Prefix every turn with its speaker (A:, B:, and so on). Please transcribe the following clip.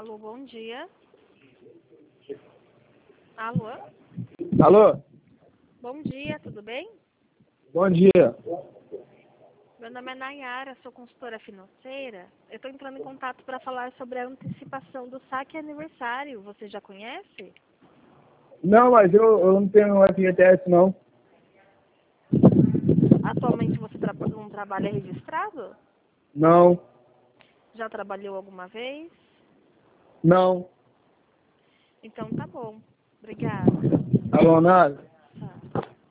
A: Alô, bom dia. Alô?
B: Alô?
A: Bom dia, tudo bem?
B: Bom dia.
A: Meu nome é Nayara, sou consultora financeira. Eu estou entrando em contato para falar sobre a antecipação do saque aniversário. Você já conhece?
B: Não, mas eu não tenho FGTS, não.
A: Atualmente você não trabalha registrado?
B: Não,
A: Já trabalhou alguma vez?
B: não.
A: Então tá bom. Obrigada.
B: Alô, nada.